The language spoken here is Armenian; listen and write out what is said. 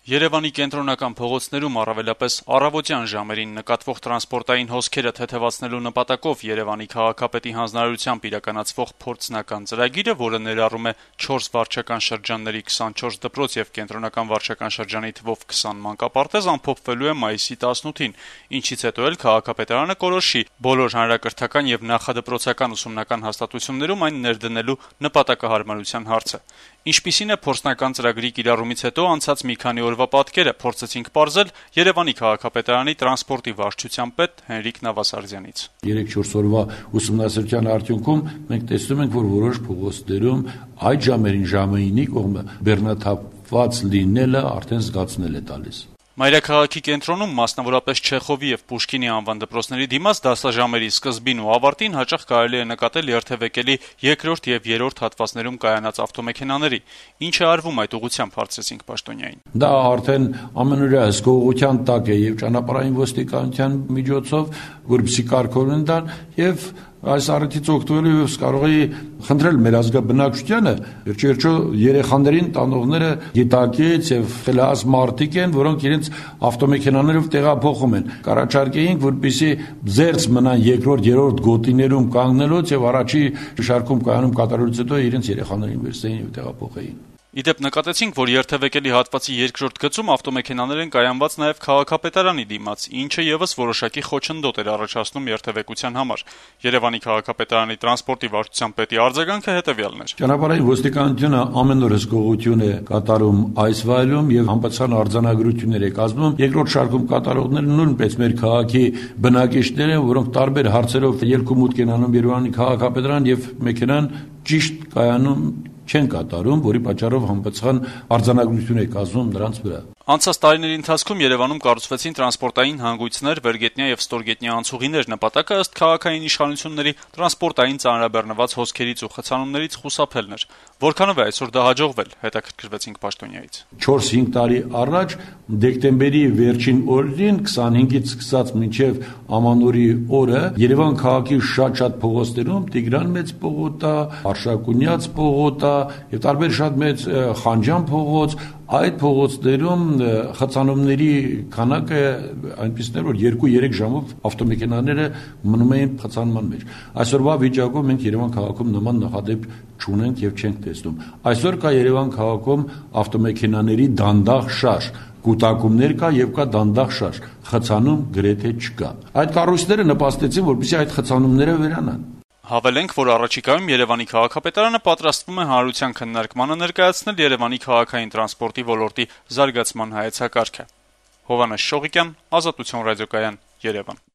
Երևանի կենտրոնական փողոցներում առավելապես առավոտյան ժամերին նկատվող տրանսպորտային հոսքերը թեթևացնելու նպատակով Երևանի քաղաքապետի հանձնարարությամբ իրականացվող փորձնական ծրագիրը, որը ներառում է 4 վարչական շրջանների 24 դպրոց եւ կենտրոնական վարչական շրջանի թվով 20 մանկապարտեզ, ամփոփվելու է մայիսի 18-ին, ինչից հետո էլ քաղաքապետարանը կորոշի բոլոր հանրակրթական եւ նախադպրոցական ուսումնական հաստատություններում այն ներդնելու նպատակահարմարության հարցը։ Ինչպիսին է փորձնական ծրագրի կիրառումից հետո անցած մի քանի օրվա պատկերը, փորձեցինք պարզել Երևանի քաղաքապետարանի տրանսպորտի վարչության պետ Հենրիկ Նավասարդյանից։ 3-4 օրվա ուսումնասիրության արդյունքում մենք տեսնում ենք, որ որոշ փողոցներում այդ ժամերին ժամայինի կողմը բեռնաթափված լինելը արդեն զգացնել է տալիս։ Մայրաքաղաքի կենտրոնում, մասնավորապես Չեխովի եւ Պուշկինի անվան դպրոցների դիմաց դասաժամերի սկզբին ու ավարտին հաճախ կարելի է նկատել երթևեկելի երկրորդ եւ երրորդ հատվածներում կայանած ավտոմեքենաների։ Ինչ է արվում այդ ուղղությամբ, հարցրեցինք պաշտոնյային։ Դա արդեն ամենօրյա հսկողության տակ է եւ ճանապարհային ոստիկանության միջոցով, որպեսզի կարգավորեն դա եւ այս առիթից օգտվելով կարող էի խնդրել մեր ազգաբնակչությանը, վերջիվերջո երեխաներին տանողները գիտակից եւ խելահաս մարդիկ են, որոնք իրենց ավտոմեքենաներով տեղափոխում են։ Կառաջարկեինք, որպեսզի զերծ մնան երկրորդ, երրորդ գոտիներում կանգնելուց եւ առաջի շարքում կայանում կատարելուց հետո իրենց երեխաներին վերցնեին եւ տեղափոխեին։ Իդեպ նկատեցինք, որ երթևեկելի հատվածի երկրորդ գծում ավտոմեքենաներ են կայանված նաև քաղաքապետարանի դիմաց, ինչը եւս որոշակի խոչընդոտ էր առաջացնում երթևեկության համար։ Երևանի քաղաքապետարանի տրանսպորտի վարչության պետի արձագանքը հետեւյալն էր։ Ճանապարհային ոստիկանությունը ամեն օր հսկողություն է կատարում այս վայրում եւ անպատասխան արձանագրություններ է կազմում։ Երկրորդ շարքում կատարողները նույնպես մեր քաղաքի բնակիչներ են, որոնք տարբեր հարցերով ելքումուտք են անում Երևանի քաղաքապետարան եւ մեքենան ճիշտ կայանում չեն կատարում, որի պատճառով համապատասխան արձանագրություն է կազմում նրանց վրա։ Անցած տարիների ընթացքում Երևանում կառուցվեցին տրանսպորտային հանգույցներ, վերգետնյա եւ ստորգետնյա անցուղիներ, նպատակը ըստ քաղաքային իշխանությունների տրանսպորտային ծանրաբեռնված հոսքերից ու խցանումներից խուսափելն էր։ Որքանով է այսօր դա հաջողվել, հետաքրքրվեցինք պաշտոնյայից։ 4-5 տարի առաջ դեկտեմբերի վերջին օրերին 25-ից սկսած մինչև ամանորի օրը Երևան քաղաքի շատ փողոցներում Տիգրան մեծ պողոտա, Արշակունյաց պողոտա եւ տարբեր շատ մեծ Խանջան փողոց, այդ փողոցներում խցանումների քանակը այնպիսին էր, որ 2-3 ժամով ավտոմեքենաները մնում էին խցանման մեջ։ Այսօրվա վիճակում մենք Երևան քաղաքում նման նախադեպ չունենք եւ չենք տեսնում։ Այսօր կա Երևան քաղաքում ավտոմեքենաների դանդաղ շարժ, կուտակումներ կա եւ կա դանդաղ շարժ, խցանում գրեթե չկա։ Այդ կառույցները նպաստեցին, որպեսզի այդ խցանումները վերանան։ Հավելենք, որ առաջիկայում Երևանի քաղաքապետարանը պատրաստվում է հանրության քննարկմանը ներկայացնել Երևանի քաղաքային տրանսպորտի ոլորտի զարգացման հայեցակարգը։ Հովհաննես Շողիկյան, Ազատություն ռադիոկայան, Երևան։